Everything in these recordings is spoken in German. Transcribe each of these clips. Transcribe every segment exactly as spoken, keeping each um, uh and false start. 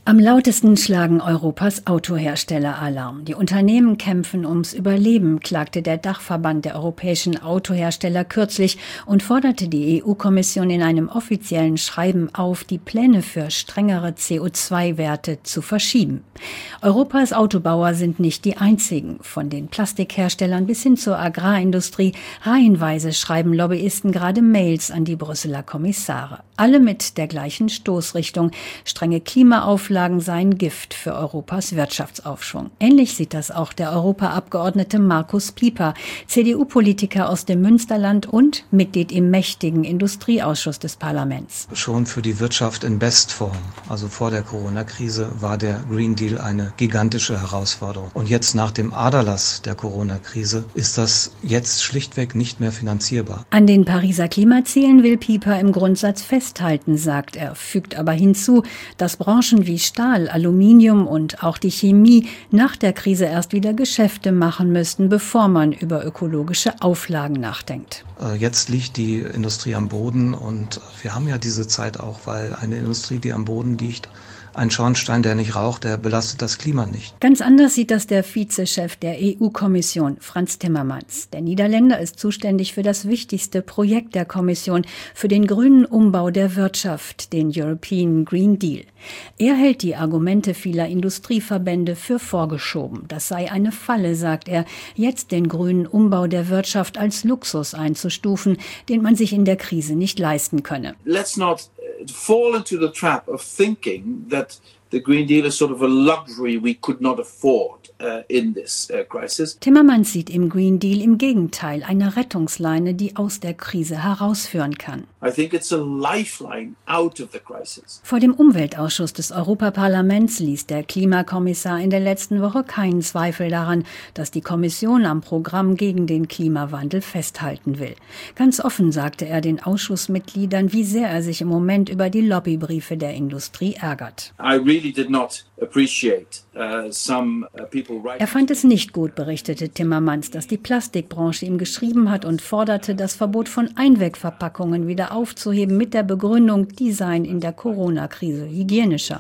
Am lautesten schlagen Europas Autohersteller Alarm. Die Unternehmen kämpfen ums Überleben, klagte der Dachverband der europäischen Autohersteller kürzlich und forderte die E U-Kommission in einem offiziellen Schreiben auf, die Pläne für strengere C O zwei Werte zu verschieben. Europas Autobauer sind nicht die einzigen. Von den Plastikherstellern bis hin zur Agrarindustrie reihenweise schreiben Lobbyisten gerade Mails an die Brüsseler Kommissare. Alle mit der gleichen Stoßrichtung: strenge Klimaauflagen seien Gift für Europas Wirtschaftsaufschwung. Ähnlich sieht das auch der Europaabgeordnete Markus Pieper, C D U-Politiker aus dem Münsterland und Mitglied im mächtigen Industrieausschuss des Parlaments. Schon für die Wirtschaft in Bestform, also vor der Corona-Krise, war der Green Deal eine gigantische Herausforderung. Und jetzt nach dem Aderlass der Corona-Krise ist das jetzt schlichtweg nicht mehr finanzierbar. An den Pariser Klimazielen will Pieper im Grundsatz festhalten, sagt er, fügt aber hinzu, dass Branchen wie Stahl, Aluminium und auch die Chemie nach der Krise erst wieder Geschäfte machen müssten, bevor man über ökologische Auflagen nachdenkt. Jetzt liegt die Industrie am Boden und wir haben ja diese Zeit auch, weil eine Industrie, die am Boden liegt, ein Schornstein, der nicht raucht, der belastet das Klima nicht. Ganz anders sieht das der Vizechef der E U-Kommission, Frans Timmermans. Der Niederländer ist zuständig für das wichtigste Projekt der Kommission, für den grünen Umbau der Wirtschaft, den European Green Deal. Er hält die Argumente vieler Industrieverbände für vorgeschoben. Das sei eine Falle, sagt er, jetzt den grünen Umbau der Wirtschaft als Luxus einzustufen, den man sich in der Krise nicht leisten könne. Let's not fall into the trap of thinking that the Green Deal is sort of a luxury we could not afford uh, in this uh, crisis. Timmermans sieht im Green Deal im Gegenteil eine Rettungsleine, die aus der Krise herausführen kann. I think it's a lifeline out of the crisis. Vor dem Umweltausschuss des Europaparlaments ließ der Klimakommissar in der letzten Woche keinen Zweifel daran, dass die Kommission am Programm gegen den Klimawandel festhalten will. Ganz offen sagte er den Ausschussmitgliedern, wie sehr er sich im Moment über die Lobbybriefe der Industrie ärgert. I really did not appreciate uh, some uh, people writing. Er fand es nicht gut, berichtete Timmermans, dass die Plastikbranche ihm geschrieben hat und forderte, das Verbot von Einwegverpackungen wieder aufzuheben mit der Begründung, die seien in der Corona-Krise hygienischer.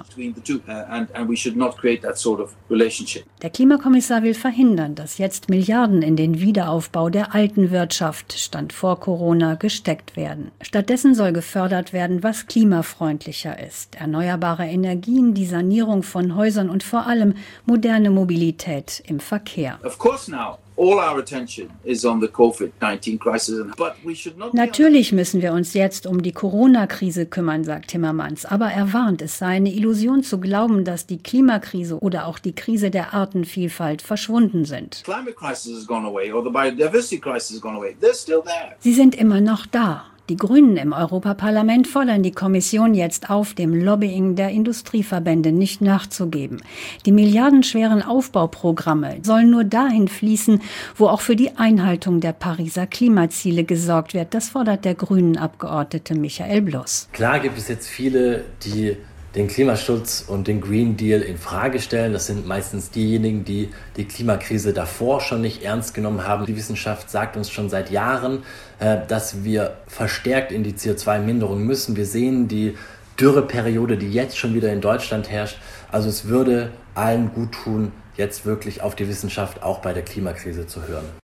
Der Klimakommissar will verhindern, dass jetzt Milliarden in den Wiederaufbau der alten Wirtschaft, Stand vor Corona, gesteckt werden. Stattdessen soll gefördert werden, was klimafreundlicher ist. Erneuerbare Energien, die Sanierung von Häusern und vor allem moderne Mobilität im Verkehr. Of course now. All our attention is on the COVID nineteen crisis, but we should not. Natürlich müssen wir uns jetzt um die Corona-Krise kümmern, sagt Timmermans. Aber er warnt, es sei eine Illusion zu glauben, dass die Klimakrise oder auch die Krise der Artenvielfalt verschwunden sind. Climate crisis has gone away or the biodiversity crisis has gone away. They're still there. Sie sind immer noch da. Die Grünen im Europaparlament fordern die Kommission jetzt auf, dem Lobbying der Industrieverbände nicht nachzugeben. Die milliardenschweren Aufbauprogramme sollen nur dahin fließen, wo auch für die Einhaltung der Pariser Klimaziele gesorgt wird. Das fordert der Grünen-Abgeordnete Michael Bloss. Klar gibt es jetzt viele, die den Klimaschutz und den Green Deal in Frage stellen. Das sind meistens diejenigen, die die Klimakrise davor schon nicht ernst genommen haben. Die Wissenschaft sagt uns schon seit Jahren, dass wir verstärkt in die C O zwei Minderung müssen. Wir sehen die Dürreperiode, die jetzt schon wieder in Deutschland herrscht. Also es würde allen gut tun, jetzt wirklich auf die Wissenschaft auch bei der Klimakrise zu hören.